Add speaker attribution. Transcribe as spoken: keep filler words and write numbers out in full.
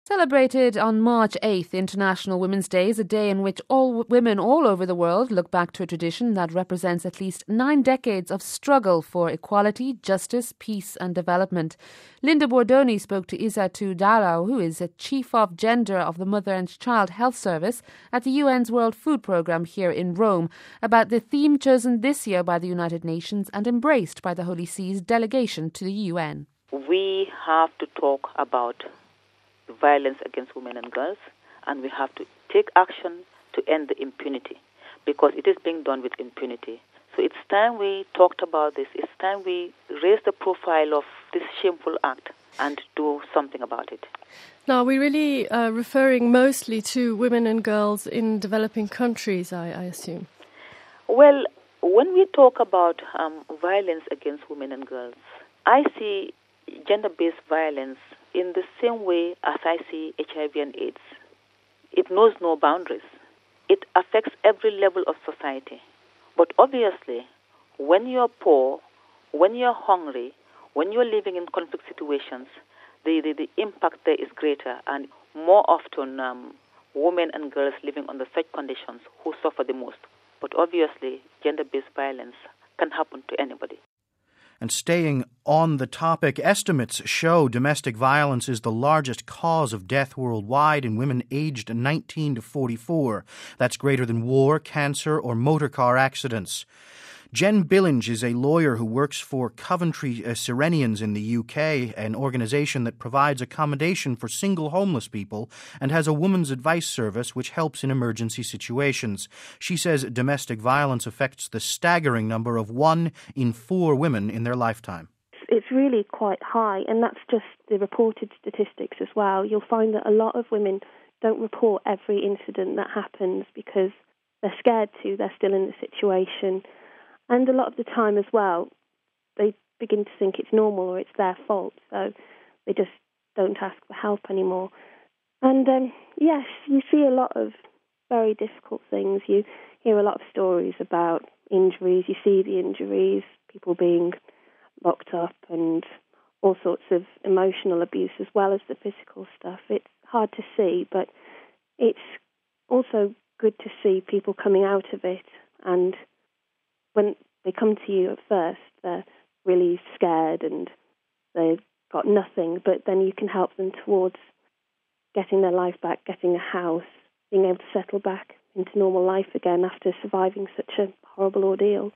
Speaker 1: Celebrated on March eighth, International Women's Day is a day in which all women all over the world look back to a tradition that represents at least nine decades of struggle for equality, justice, peace and development. Linda Bordoni spoke to Isatu Darrow, who is a Chief of Gender of the Mother and Child Health Service at the U N's World Food Programme here in Rome, about the theme chosen this year by the United Nations and embraced by the Holy See's delegation to the U N.
Speaker 2: We have to talk about violence against women and girls, and we have to take action to end the impunity, because it is being done with impunity. So it's time we talked about this. It's time we raise the profile of this shameful act and do something about it.
Speaker 3: Now, we're really uh, referring mostly to women and girls in developing countries, I, I assume.
Speaker 2: Well, when we talk about um, violence against women and girls, I see gender-based violence in the same way as I see H I V and AIDS. It knows no boundaries. It affects every level of society. But obviously, when you're poor, when you're hungry, when you're living in conflict situations, the, the, the impact there is greater, and more often um, women and girls living under such conditions who suffer the most. But obviously, gender-based violence can happen to anybody.
Speaker 4: And staying on the topic, estimates show domestic violence is the largest cause of death worldwide in women aged nineteen to forty-four. That's greater than war, cancer, or motor car accidents. Jen Billinge is a lawyer who works for Coventry uh, Sirenians in the U K, an organisation that provides accommodation for single homeless people and has a women's advice service which helps in emergency situations. She says domestic violence affects the staggering number of one in four women in their lifetime.
Speaker 5: It's really quite high, and that's just the reported statistics as well. You'll find that a lot of women don't report every incident that happens because they're scared to, they're still in the situation. And a lot of the time as well, they begin to think it's normal or it's their fault, so they just don't ask for help anymore. And um, yes, you see a lot of very difficult things. You hear a lot of stories about injuries. You see the injuries, people being locked up and all sorts of emotional abuse as well as the physical stuff. It's hard to see, but it's also good to see people coming out of it, and when they come to you at first, they're really scared and they've got nothing, but then you can help them towards getting their life back, getting a house, being able to settle back into normal life again after surviving such a horrible ordeal.